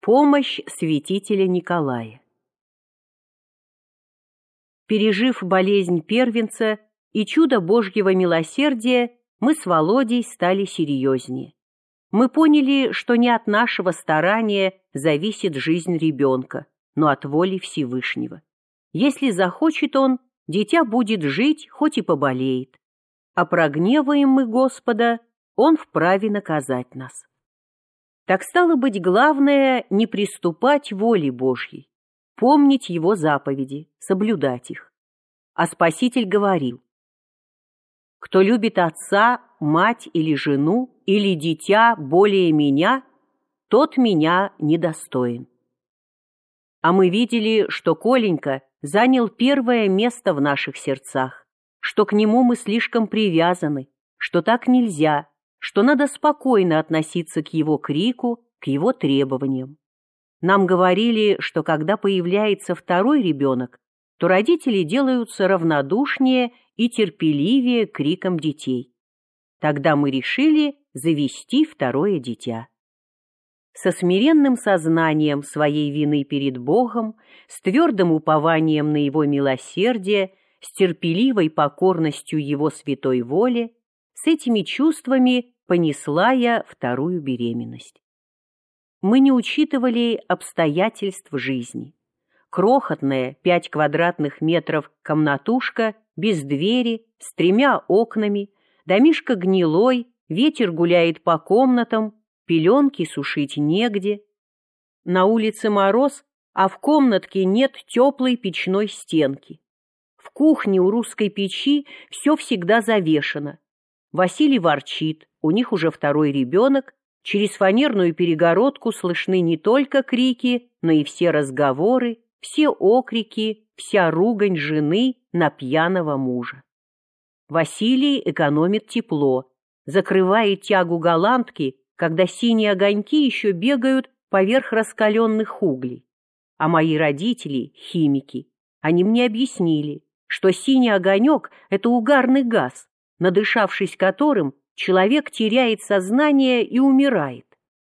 Помощь святителя Николая. Пережив болезнь первенца и чудо Божьего милосердия, мы с Володей стали серьезнее. Мы поняли, что не от нашего старания зависит жизнь ребенка, но от воли Всевышнего. Если захочет он, дитя будет жить, хоть и поболеет. А прогневаем мы Господа, он вправе наказать нас. Так стало быть, главное — не приступать воле Божьей, помнить Его заповеди, соблюдать их. А Спаситель говорил: «Кто любит отца, мать или жену, или дитя более меня, тот меня недостоин». А мы видели, что Коленька занял первое место в наших сердцах, что к нему мы слишком привязаны, что так нельзя, что надо спокойно относиться к его крику, к его требованиям. Нам говорили, что когда появляется второй ребенок, то родители делаются равнодушнее и терпеливее к крикам детей. Тогда мы решили завести второе дитя. Со смиренным сознанием своей вины перед Богом, с твердым упованием на Его милосердие, с терпеливой покорностью Его святой воле, с этими чувствами понесла я вторую беременность. Мы не учитывали обстоятельств жизни. Крохотная 5 квадратных метров комнатушка, без двери, с 3 окнами, домишко гнилой, ветер гуляет по комнатам, пеленки сушить негде. На улице мороз, а в комнатке нет теплой печной стенки. В кухне у русской печи все всегда завешено. Василий ворчит, у них уже второй ребенок, через фанерную перегородку слышны не только крики, но и все разговоры, все окрики, вся ругань жены на пьяного мужа. Василий экономит тепло, закрывает тягу голландки, когда синие огоньки еще бегают поверх раскаленных углей. А мои родители, химики, они мне объяснили, что синий огонек — это угарный газ, надышавшись которым человек теряет сознание и умирает.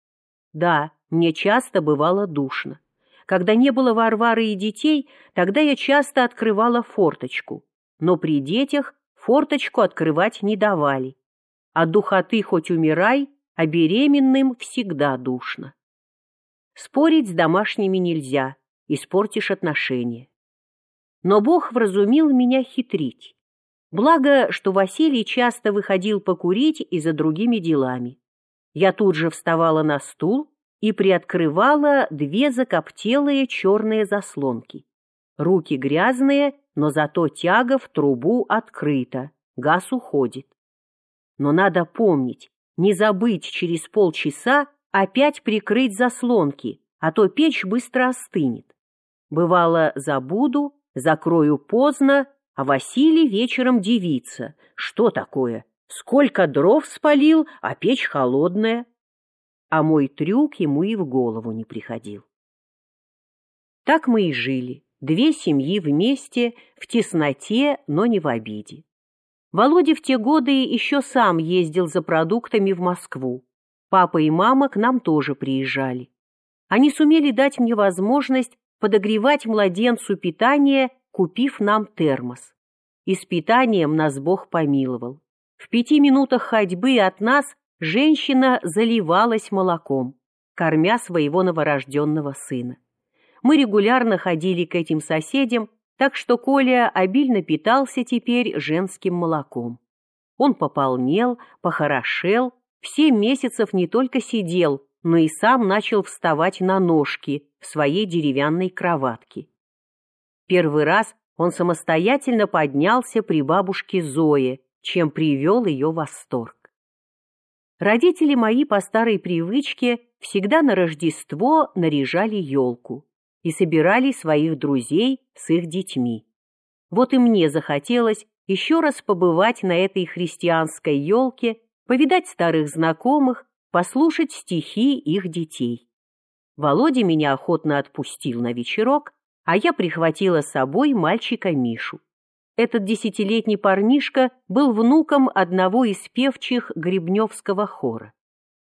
Да, мне часто бывало душно. Когда не было Варвары и детей, тогда я часто открывала форточку. Но при детях форточку открывать не давали. От духоты хоть умирай, а беременным всегда душно. Спорить с домашними нельзя, испортишь отношения. Но Бог вразумил меня хитрить. Благо, что Василий часто выходил покурить и за другими делами. Я тут же вставала на стул и приоткрывала 2 закоптелые черные заслонки. Руки грязные, но зато тяга в трубу открыта, газ уходит. Но надо помнить, не забыть через полчаса опять прикрыть заслонки, а то печь быстро остынет. Бывало, забуду, закрою поздно, а Василий вечером дивится. Что такое? Сколько дров спалил, а печь холодная. А мой трюк ему и в голову не приходил. Так мы и жили, 2 семьи вместе, в тесноте, но не в обиде. Володя в те годы еще сам ездил за продуктами в Москву. Папа и мама к нам тоже приезжали. Они сумели дать мне возможность подогревать младенцу питание, купив нам термос. И с питанием нас Бог помиловал. В 5 минутах ходьбы от нас женщина заливалась молоком, кормя своего новорожденного сына. Мы регулярно ходили к этим соседям, так что Коля обильно питался теперь женским молоком. Он пополнел, похорошел, в 7 месяцев не только сидел, но и сам начал вставать на ножки в своей деревянной кроватке. Первый раз он самостоятельно поднялся при бабушке Зое, чем привел ее в восторг. Родители мои по старой привычке всегда на Рождество наряжали елку и собирали своих друзей с их детьми. Вот и мне захотелось еще раз побывать на этой христианской елке, повидать старых знакомых, послушать стихи их детей. Володя меня охотно отпустил на вечерок, а я прихватила с собой мальчика Мишу. Этот 10-летний парнишка был внуком одного из певчих Гребневского хора.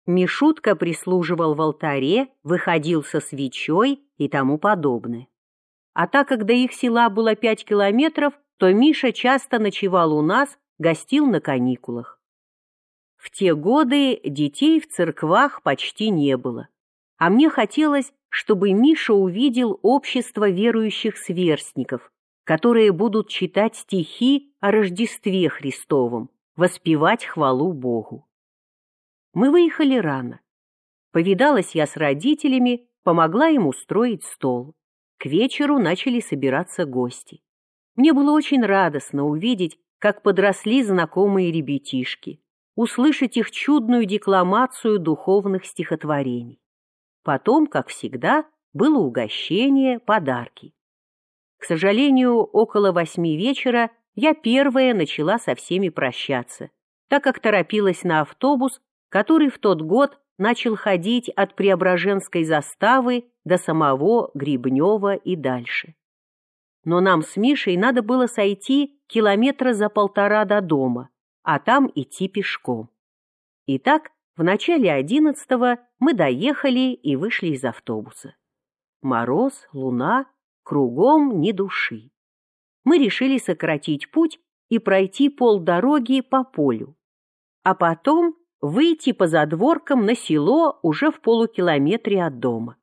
Мишутка прислуживал в алтаре, выходил со свечой и тому подобное. А так как до их села было 5 километров, то Миша часто ночевал у нас, гостил на каникулах. В те годы детей в церквах почти не было, а мне хотелось, чтобы Миша увидел общество верующих сверстников, которые будут читать стихи о Рождестве Христовом, воспевать хвалу Богу. Мы выехали рано. Повидалась я с родителями, помогла им устроить стол. К вечеру начали собираться гости. Мне было очень радостно увидеть, как подросли знакомые ребятишки, услышать их чудную декламацию духовных стихотворений. Потом, как всегда, было угощение, подарки. К сожалению, около 8 вечера я первая начала со всеми прощаться, так как торопилась на автобус, который в тот год начал ходить от Преображенской заставы до самого Гребнева и дальше. Но нам с Мишей надо было сойти 1,5 километра до дома, а там идти пешком. Итак, в начале 11-го мы доехали и вышли из автобуса. Мороз, луна, кругом ни души. Мы решили сократить путь и пройти полдороги по полю, а потом выйти по задворкам на село уже в полукилометре от дома.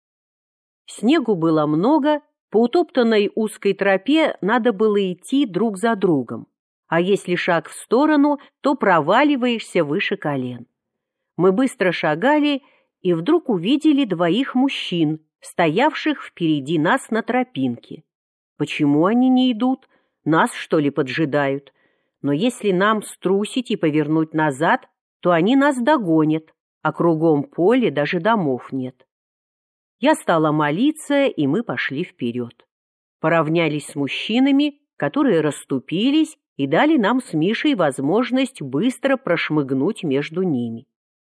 Снегу было много, по утоптанной узкой тропе надо было идти друг за другом, а если шаг в сторону, то проваливаешься выше колен. Мы быстро шагали и вдруг увидели 2 мужчин, стоявших впереди нас на тропинке. Почему они не идут? Нас, что ли, поджидают? Но если нам струсить и повернуть назад, то они нас догонят, а кругом поле даже домов нет. Я стала молиться, и мы пошли вперед. Поравнялись с мужчинами, которые расступились и дали нам с Мишей возможность быстро прошмыгнуть между ними.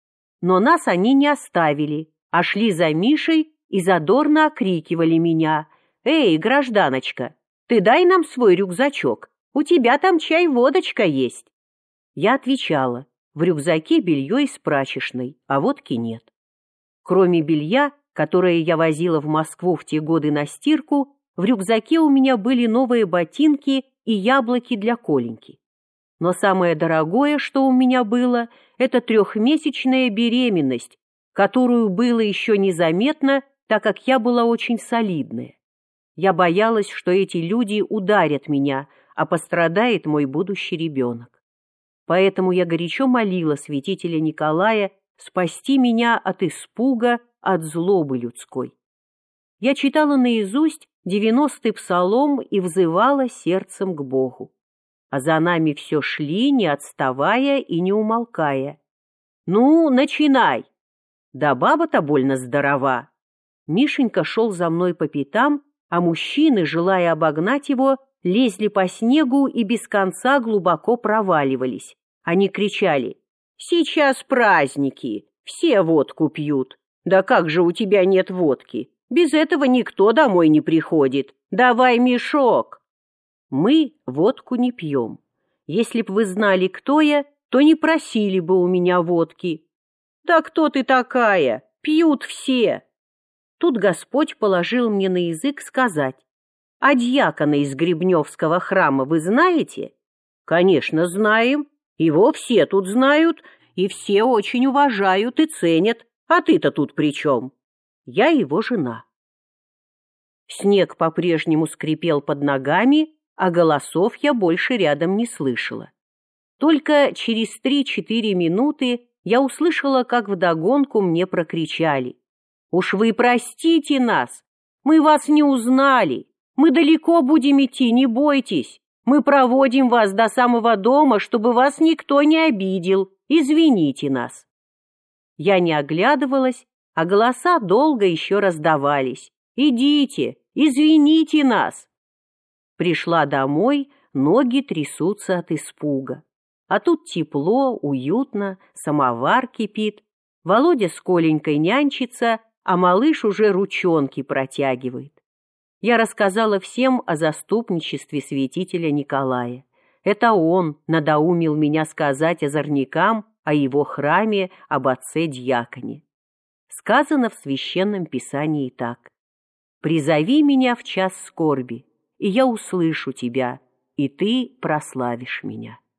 Но нас они не оставили, а шли за Мишей и задорно окрикивали меня: «Эй, гражданочка, ты дай нам свой рюкзачок, у тебя там чай-водочка есть». Я отвечала: в рюкзаке белье из прачечной, а водки нет. Кроме белья, которое я возила в Москву в те годы на стирку, в рюкзаке у меня были новые ботинки и яблоки для Коленьки. Но самое дорогое, что у меня было, это 3-месячная беременность, которую было еще незаметно, так как я была очень солидная. Я боялась, что эти люди ударят меня, а пострадает мой будущий ребенок. Поэтому я горячо молила святителя Николая спасти меня от испуга, от злобы людской. Я читала наизусть 90-й псалом и взывала сердцем к Богу. А за нами все шли, не отставая и не умолкая. «Ну, начинай!» Да баба-то больно здорова. Мишенька шел за мной по пятам, а мужчины, желая обогнать его, лезли по снегу и без конца глубоко проваливались. Они кричали: «Сейчас праздники, все водку пьют. Да как же у тебя нет водки? Без этого никто домой не приходит. Давай мешок!» Мы водку не пьем. Если б вы знали, кто я, то не просили бы у меня водки. «Да кто ты такая? Пьют все!» Тут Господь положил мне на язык сказать: «А дьякона из Гребневского храма вы знаете?» «Конечно, знаем. Его все тут знают, и все очень уважают и ценят. А ты-то тут при чем?» «Я его жена». Снег по-прежнему скрипел под ногами, а голосов я больше рядом не слышала. Только через 3-4 минуты я услышала, как вдогонку мне прокричали: «Уж вы простите нас! Мы вас не узнали! Мы далеко будем идти, не бойтесь! Мы проводим вас до самого дома, чтобы вас никто не обидел! Извините нас!» Я не оглядывалась, а голоса долго еще раздавались: «Идите! Извините нас!» Пришла домой, ноги трясутся от испуга. А тут тепло, уютно, самовар кипит. Володя с Коленькой нянчится, а малыш уже ручонки протягивает. Я рассказала всем о заступничестве святителя Николая. Это он надоумил меня сказать озорникам, о его храме, об отце-дьяконе. Сказано в Священном Писании так: «Призови меня в час скорби, и я услышу тебя, и ты прославишь меня».